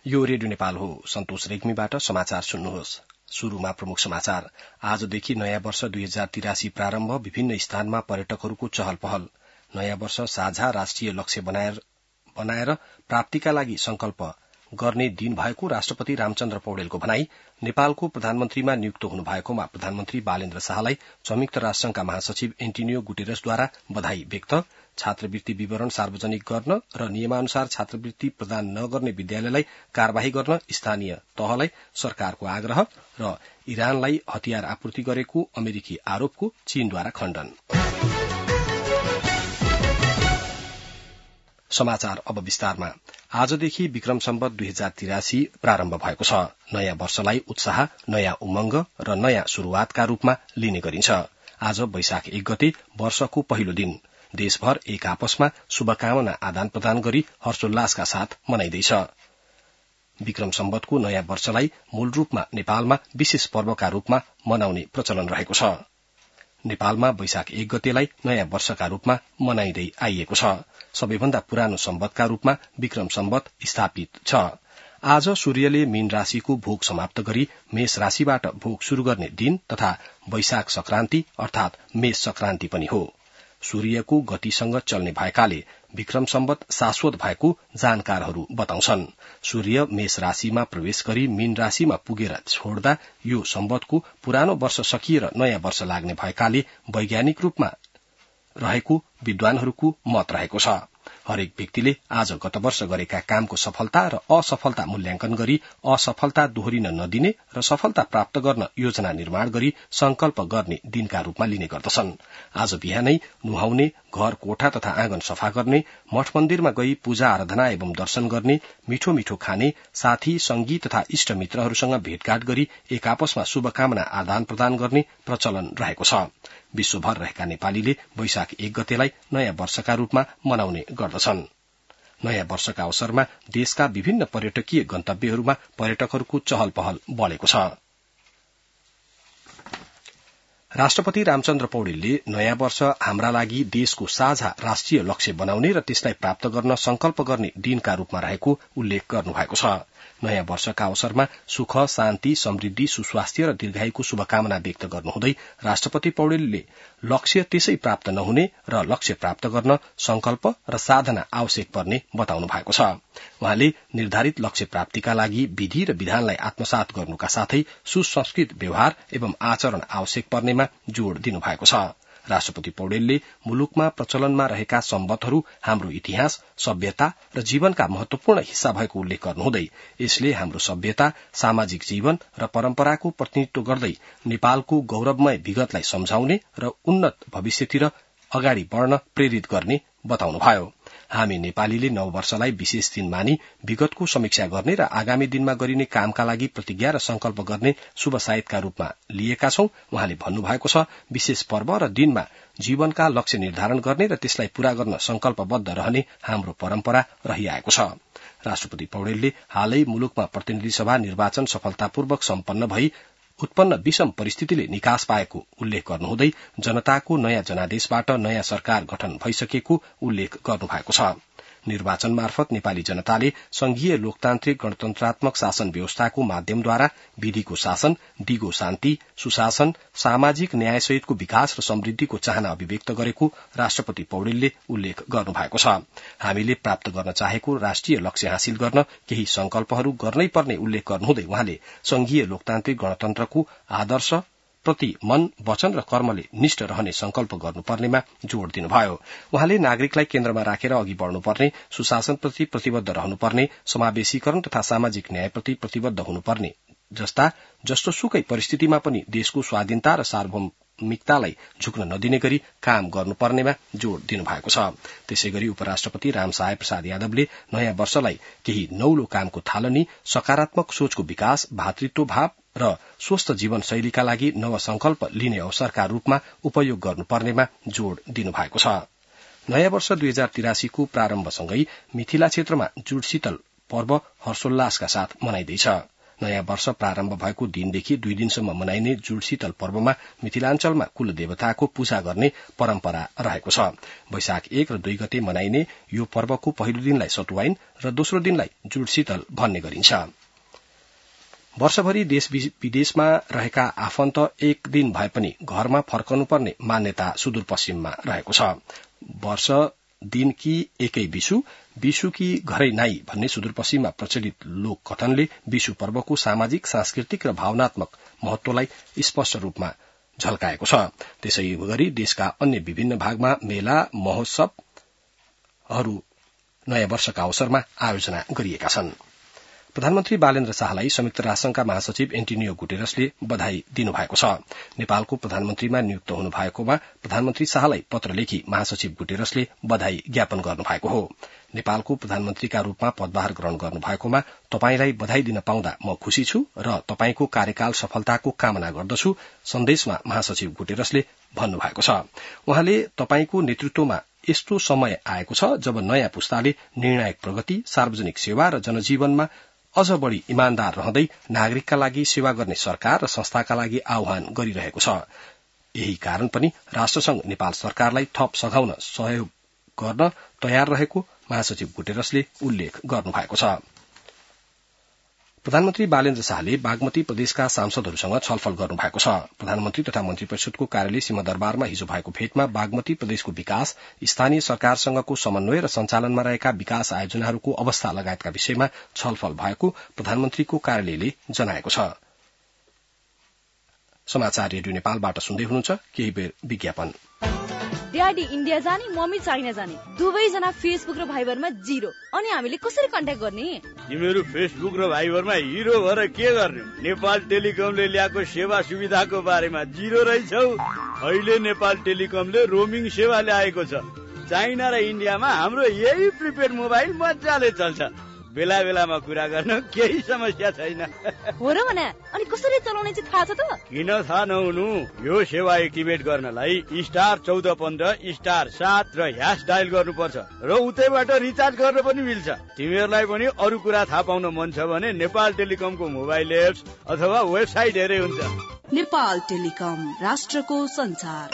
यो रेडियो नेपाल हो। सन्तोष रेग्मीबाट समाचार सुन्नुहोस्। शुरूमा प्रमुख समाचार। आजदेखि नयाँ वर्ष 2083 प्रारम्भ। विभिन्न स्थानमा पर्यटकहरूको चहल पहल। नयाँ वर्ष साझा राष्ट्रिय लक्ष्य बनाएर प्राप्तिका लागि संकल्प गर्ने दिन भएको राष्ट्रपति रामचन्द्र पौडेलको भनाई। नेपालको प्रधानमन्त्रीमा नियुक्त हुनुभएकोमा प्रधानमन्त्री बालेन्द्र शाहलाई संयुक्त राष्ट्रसंघका महासचिव एन्टिनियो गुटेरसद्वारा बधाई व्यक्त। छात्रवृत्ति विवरण सार्वजनिक गर्न र नियमानुसार छात्रवृत्ति प्रदान नगर्ने विद्यालयलाई कार्यवाही गर्न स्थानीय तहलाई सरकारको आग्रह र इरानलाई हतियार आपूर्ति गरेको अमेरिकी आरोपको चीनद्वारा खण्डन। समाचार अब विस्तारमा। आजदेखि विक्रम सम्वत 2083 प्रारम्भ भएको छ। नयाँ वर्षलाई उत्साह, नयाँ उमंग र नयाँ शुरूआतका रूपमा लिने गरिन्छ। आज वैशाख 1 गते वर्षको पहिलो दिन। देशभर एक आपसमा शुभकामना आदान प्रदान गरी हर्षोल्लासका साथ मनाइँदैछ। विक्रम सम्वतको नयाँ वर्षलाई मूल रूपमा नेपालमा विशेष पर्वका रूपमा मनाउने प्रचलन रहेको छ। नेपालमा वैशाख 1 गतेलाई नयाँ वर्षका रूपमा मनाइँदै आइएको छ। सबैभन्दा पुरानो सम्वतका रूपमा विक्रम सम्वत स्थापित छ। आज सूर्यले मीन राशिको भोग समाप्त गरी मेष राशिबाट भोग शुरू गर्ने दिन तथा वैशाख संक्रान्ति अर्थात मेष संक्रान्ति पनि हो। सूर्यको गतिसँग चल्ने भएकाले विक्रम सम्वत शाश्वत भएको जानकारहरू बताउँछन्। सूर्य मेष राशिमा प्रवेश गरी मीन राशिमा पुगेर छोड्दा यो सम्वतको पुरानो वर्ष सकिएर नयाँ वर्ष लाग्ने भएकाले वैज्ञानिक रूपमा रहेको विद्वानहरूको मत रहेको छ। हरेक व्यक्तिले आज गत वर्ष गरेका कामको सफलता र असफलता मूल्याङ्कन गरी असफलता दोहोरिन नदिने र सफलता प्राप्त गर्न योजना निर्माण गरी संकल्प गर्ने दिनका रूपमा लिने गर्दछन्। आज बिहानै नुहाउने, घर कोठा तथा आँगन सफा गर्ने, मठ मन्दिरमा गई पूजा आराधना एवं दर्शन गर्ने, मिठो मिठो खाने, साथी संगी तथा इष्ट मित्रहरूसँग भेटघाट गरी एक आपसमा शुभकामना आदान प्रदान गर्ने प्रचलन रहेको छ। विश्वभर रहेका नेपालीले वैशाख 1 गतेलाई नयाँ वर्षका रूपमा मनाउने गर्दछन्। नयाँ वर्षका अवसरमा देशका विभिन्न पर्यटकीय गन्तव्यहरूमा पर्यटकहरूको चहल पहल बढ़ेको छ। राष्ट्रपति रामचन्द्र पौडेलले नयाँ वर्ष हाम्रा लागि देशको साझा राष्ट्रिय लक्ष्य बनाउने र त्यसलाई प्राप्त गर्न संकल्प गर्ने दिनका रूपमा रहेको उल्लेख गर्नुभएको छ। नयाँ वर्षका अवसरमा सुख, शान्ति, समृद्धि, सुस्वास्थ्य र दीर्घायुको शुभकामना व्यक्त गर्नुहुँदै राष्ट्रपति पौडेलले लक्ष्य त्यसै प्राप्त नहुने र लक्ष्य प्राप्त गर्न संकल्प र साधना आवश्यक पर्ने बताउनु भएको छ। उहाँले निर्धारित लक्ष्य प्राप्तिका लागि विधि र विधानलाई आत्मसात गर्नुका साथै सुसंस्कृत व्यवहार एवं आचरण आवश्यक पर्नेमा जोड़ दिनुभएको छ। राष्ट्रपति पौडेलले मुलुकमा प्रचलनमा रहेका सम्वतहरू हाम्रो इतिहास, सभ्यता र जीवनका महत्वपूर्ण हिस्सा भएको उल्लेख गर्नुहुँदै यसले हाम्रो सभ्यता, सामाजिक जीवन र परम्पराको प्रतिनिधित्व गर्दै नेपालको गौरवमय विगतलाई सम्झाउने र उन्नत भविष्यतिर अगाडि बढ़न प्रेरित गर्ने बताउनुभयो। हामी नेपालीले नव वर्षलाई विशेष दिन मानी विगतको समीक्षा गर्ने र आगामी दिनमा गरिने कामका लागि प्रतिज्ञा र संकल्प गर्ने शुभ सायतका रूपमा लिएका छौं। उहाँले भन्नुभएको छ, विशेष पर्व र दिनमा जीवनका लक्ष्य निर्धारण गर्ने र त्यसलाई पूरा गर्न संकल्पबद्ध रहने हाम्रो परम्परा रहिआएको छ। राष्ट्रपति पौडेलले हालै मुलुकमा प्रतिनिधि सभा निर्वाचन सफलतापूर्वक सम्पन्न भई उत्पन्न विषम परिस्थितिले निकास पाएको उल्लेख गर्नुहुँदै जनताको नयाँ जनादेशबाट नयाँ सरकार गठन भइसकेको उल्लेख गर्नुभएको छ। निर्वाचन मार्फत नेपाली जनताले संघीय लोकतान्त्रिक गणतन्त्रात्मक शासन व्यवस्थाको माध्यमद्वारा विधिको शासन, दिगो शान्ति, सुशासन, सामाजिक न्यायसहितको विकास र समृद्धिको चाहना अभिव्यक्त गरेको राष्ट्रपति पौडेलले उल्लेख गर्नुभएको छ। हामीले प्राप्त गर्न चाहेको राष्ट्रिय लक्ष्य हासिल गर्न केही संकल्पहरू गर्नै पर्ने उल्लेख गर्नुहुँदै उहाँले संघीय लोकतान्त्रिक गणतन्त्रको आदर्श प्रति मन, वचन र कर्मले निष्ठ रहने संकल्प गर्नुपर्नेमा जोड़ दिनुभयो। उहाँले नागरिकलाई केन्द्रमा राखेर अघि बढ़नुपर्ने, सुशासनप्रति प्रतिबद्ध रहनुपर्ने, समावेशीकरण तथा सामाजिक न्यायप्रति प्रतिबद्ध हुनुपर्ने जस्ता जस्तोसुकै परिस्थितिमा पनि देशको स्वाधीनता र सार्वभौमिकतालाई झुक्न नदिने गरी काम गर्नुपर्नेमा जोड़ दिनुभएको छ। त्यसैगरी उपराष्ट्रपति रामसहाय प्रसाद यादवले नयाँ वर्षलाई केही नौलो कामको थालनी, सकारात्मक सोचको विकास, भातृत्व भाव र स्वस्थ जीवन शैलीका लागि नव संकल्प लिने अवसरका रूपमा उपयोग गर्नुपर्नेमा जोड़ दिनुभएको छ। नयाँ वर्ष 2083 को प्रारम्भसँगै मिथिला क्षेत्रमा जुडशीतल पर्व हर्षोल्लासका साथ मनाइँदैछ। नयाँ वर्ष प्रारम्भ भएको दिनदेखि 2 दिनसम्म मनाइने जुडशीतल पर्वमा मिथिलाञ्चलमा कुल देवताको पूजा गर्ने परम्परा रहेको छ। वैशाख 1 र 2 गते मनाइने यो पर्वको पहिलो दिनलाई सतुवाइन र दोस्रो दिनलाई जुडशीतल भन्ने गरिन्छ। वर्षभरि देश विदेशमा रहेका आफन्त एक दिन भए पनि घरमा फर्कनुपर्ने मान्यता सुदूरपश्चिममा रहेको छ। वर्ष दिन कि एकै विशु कि घरै नाई भन्ने सुदूरपश्चिममा प्रचलित लोक कथनले विशु पर्वको सामाजिक, सांस्कृतिक र भावनात्मक महत्वलाई स्पष्ट रूपमा झल्काएको छ। त्यसै गरी देशका अन्य विभिन्न भागमा मेला महोत्सवहरू नयाँ वर्षका अवसरमा आयोजना गरिएका छन्। प्रधानमन्त्री बालेन्द्र शाहलाई संयुक्त राष्ट्रसंघका महासचिव एन्टोनियो गुटेरसले बधाई दिनुभएको छ। नेपालको प्रधानमन्त्रीमा नियुक्त हुनु भएकोमा प्रधानमन्त्री शाहलाई पत्र लेखी महासचिव गुटेरसले बधाई ज्ञापन गर्नुभएको हो। नेपालको प्रधानमन्त्रीका रूपमा पदभार ग्रहण गर्नुभएकोमा तपाईंलाई बधाई दिन पाउँदा म खुशी छु र तपाईंको कार्यकाल सफलताको कामना गर्दछु सन्देशमा महासचिव गुटेरसले भन्नुभएको छ। उहाँले तपाईंको नेतृत्वमा यस्तो समय आएको छ जब नयाँ पुस्ताले निर्णायक प्रगति, सार्वजनिक सेवा र जनजीवनमा अझ बढ़ी इमानदार रहँदै नागरिकका लागि सेवा गर्ने सरकार र संस्थाका लागि आह्वान गरिरहेको छ। यही कारण पनि राष्ट्रसंघ नेपाल सरकारलाई थप सघाउन सहयोग गर्न तयार रहेको महासचिव गुटेरसले उल्लेख गर्नुभएको छ। प्रधानमन्त्री बालेन्द्र शाहले बागमती प्रदेशका सांसदहरूसँग छलफल गर्नुभएको छ। प्रधानमन्त्री तथा मन्त्री परिषदको कार्यालय सिंहदरबारमा हिजो भएको भेटमा बागमती प्रदेशको विकास, स्थानीय सरकारसँगको समन्वय र सञ्चालनमा रहेका विकास आयोजनाहरूको अवस्था लगायतका विषयमा छलफल भएको प्रधानमन्त्रीको कार्यालयले जनाएको छ। समाचार रेडियो नेपालबाट सुन्दै हुनुहुन्छ। केही बेर विज्ञापन। ड्याडी इन्डिया जाने, मम्मी चाइना जाने, दुवैजना फेसबुक र भाइबरमा 0। अनि हामीले कसरी कन्ट्याक्ट गर्ने? तिमीहरू फेसबुक र भाइबरमा हिरो भएर के गर्ने? नेपाल टेलिकमले ल्याएको सेवा सुविधाको बारेमा 0 रहेछौ। अहिले नेपाल टेलिकमले रोमिङ सेवा ल्याएको छ। चाइना र इन्डियामा हाम्रो यही प्रिपेड मोबाइल मजाले चल्छ। बेला बेलामा कुरा गर्न केही समस्या छैन। हो र भने अनि कसरी चलाउने चाहिँ थाहा छ त? किन थाहा नहुनु? यो सेवा एक्टिभेट गर्नलाई *1414*7 र # डायल गर्नुपर्छ र उतैबाट रिचार्ज गर्न पनि मिल्छ। तिमीहरूलाई पनि अरू कुरा थाहा पाउन मन छ भने नेपाल टेलिकमको मोबाइल एप्स अथवा वेबसाइट हेरे हुन्छ। नेपाल टेलिकम, राष्ट्रको संचार।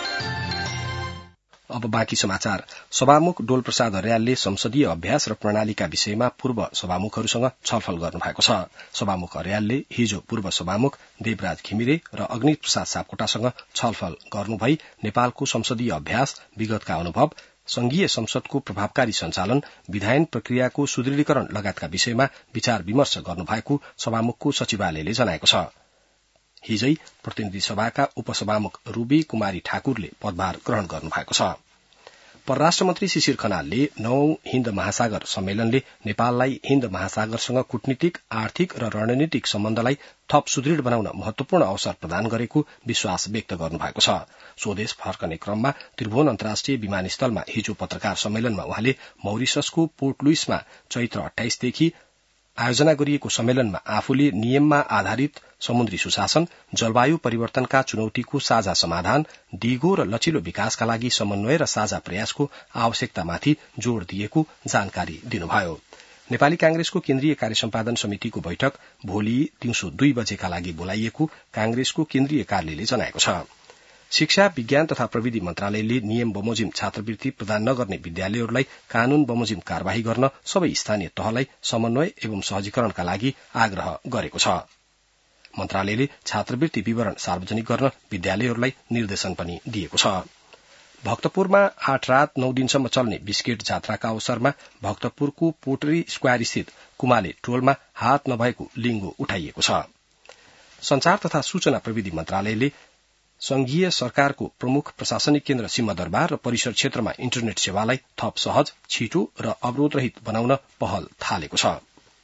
अब बाँकी समाचार। सभामुख डोल प्रसाद अर्यालले संसदीय अभ्यास र प्रणालीका विषयमा पूर्व सभामुखहरूसँग छलफल गर्नुभएको छ। सभामुख अर्यालले हिजो पूर्व सभामुख देवराज घिमिरे र अग्नित प्रसाद सापकोटासँग छलफल गर्नुभई नेपालको संसदीय अभ्यास, विगतका अनुभव, संघीय संसदको प्रभावकारी सञ्चालन, विधायन प्रक्रियाको सुदृढीकरण लगायतका विषयमा विचार विमर्श गर्नुभएको सभामुखको सचिवालयले जनाएको छ। हिजै प्रतिनिधि सभाका उपसभामुख रूबी कुमारी ठाकुरले पदभार ग्रहण गर्नुभएको छ। परराष्ट्र मन्त्री शिशिर खनालले 9औं हिन्द महासागर सम्मेलनले नेपाललाई हिन्द महासागरसँग कूटनीतिक, आर्थिक र रणनीतिक सम्बन्धलाई थप सुदृढ बनाउन महत्वपूर्ण अवसर प्रदान गरेको विश्वास व्यक्त गर्नुभएको छ। स्वदेश फर्कने क्रममा त्रिभुवन अन्तर्राष्ट्रिय विमानस्थलमा हिजो पत्रकार सम्मेलनमा उहाँले मौरिशसको पोर्ट लुइसमा चैत्र 28 देखि आयोजना गरिएको सम्मेलनमा आफूले नियममा आधारित समुद्री सुशासन, जलवायु परिवर्तनका चुनौतीको साझा समाधान, दिगो र लचिलो विकासका लागि समन्वय र साझा प्रयासको आवश्यकतामाथि जोड़ दिएको जानकारी दिनुभयो। नेपाली कांग्रेसको केन्द्रीय कार्य सम्पादन समितिको बैठक भोलि दिउँसो 2 बजेका लागि बोलाइएको कांग्रेसको केन्द्रीय कार्यालयले जनाएको छ। शिक्षा, विज्ञान तथा प्रविधि मन्त्रालयले नियम बमोजिम छात्रवृत्ति प्रदान नगर्ने विद्यालयहरूलाई कानून बमोजिम कार्यवाही गर्न सबै स्थानीय तहलाई समन्वय एवं सहजीकरणका लागि आग्रह गरेको छ। मन्त्रालयले छात्रवृत्ति विवरण सार्वजनिक गर्न विद्यालयहरूलाई निर्देशन पनि दिएको छ। भक्तपुरमा 8 रात 9 दिनसम्म चल्ने बिस्केट जात्राका अवसरमा भक्तपुरको पोटरी स्क्वायर स्थित कुमाले टोलमा हात नभएको लिङ्गो उठाइएको छ। संचार तथा सूचना प्रविधि मन्त्रालयले संघीय सरकारको प्रमुख प्रशासनिक केन्द्र सिंहदरबार र परिसर क्षेत्रमा इन्टरनेट सेवालाई थप सहज, छिटो र अवरोधरहित बनाउन पहल थालेको छ।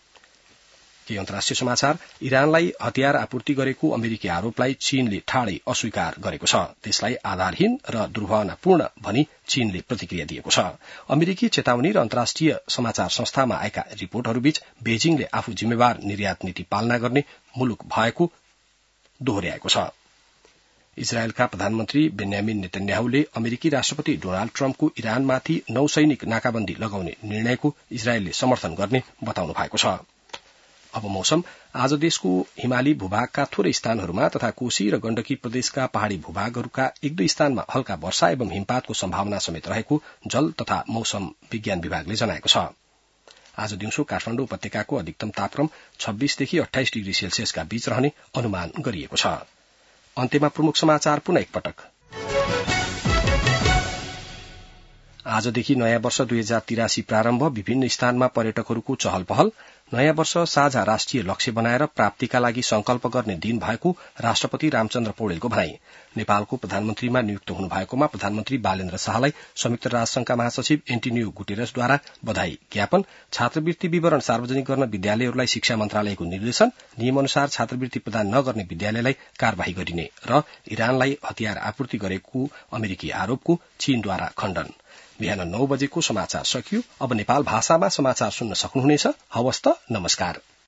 केही अन्तर्राष्ट्रिय समाचार। इरानलाई हतियार आपूर्ति गरेको अमेरिकी आरोपलाई चीनले ठाडै अस्वीकार गरेको छ। त्यसलाई आधारहीन र दुर्भावनापूर्ण भनी चीनले प्रतिक्रिया दिएको छ। अमेरिकी चेतावनी र अन्तर्राष्ट्रिय समाचार संस्थामा आएका रिपोर्टहरूबीच बेजिङले आफू जिम्मेवार निर्यात नीति पालना गर्ने मुलुक भएको दोहोर्याएको छ। इजरायलका प्रधानमन्त्री बेन्यामिन नेतन्याहुले अमेरिकी राष्ट्रपति डोनाल्ड ट्रम्पको इरानमाथि नौसैनिक नाकाबन्दी लगाउने निर्णयको इजरायलले समर्थन गर्ने बताउनु भएको छ। अब मौसम। आज देशको हिमाली भूभागका थोरै स्थानहरूमा तथा कोशी र गण्डकी प्रदेशका पहाड़ी भूभागहरूका एक दुई स्थानमा हल्का वर्षा एवं हिमपातको सम्भावना समेत रहेको जल तथा मौसम विज्ञान विभागले जनाएको छ। आज दिउँसो काठमाडौँ उपत्यकाको अधिकतम तापक्रम 26 देखि 28 डिग्री सेल्सियसका बीच रहने अनुमान गरिएको छ। अन्त्यमा प्रमुख समाचार पुनः एकपटक। आजदेखि नयाँ वर्ष 2083 प्रारम्भ। विभिन्न स्थानमा पर्यटकहरूको चहल पहल। नयाँ वर्ष साझा राष्ट्रिय लक्ष्य बनाएर प्राप्तिका लागि संकल्प गर्ने दिन भएको राष्ट्रपति रामचन्द्र पौडेलको भनाई। नेपालको प्रधानमन्त्रीमा नियुक्त हुनुभएकोमा प्रधानमन्त्री बालेन्द्र शाहलाई संयुक्त राष्ट्रसंघका महासचिव एन्टिनियो गुटेरसद्वारा बधाई ज्ञापन। छात्रवृत्ति विवरण सार्वजनिक गर्न विद्यालयहरूलाई शिक्षा मन्त्रालयको निर्देशन। नियमअनुसार छात्रवृत्ति प्रदान नगर्ने विद्यालयलाई कार्यवाही गरिने र इरानलाई हतियार आपूर्ति गरेको अमेरिकी आरोपको चीनद्वारा खण्डन। बिहान 9 बजेको समाचार सकियो। अब नेपाल भाषामा समाचार सुन्न सक्नुहुनेछ। हवस् त, नमस्कार।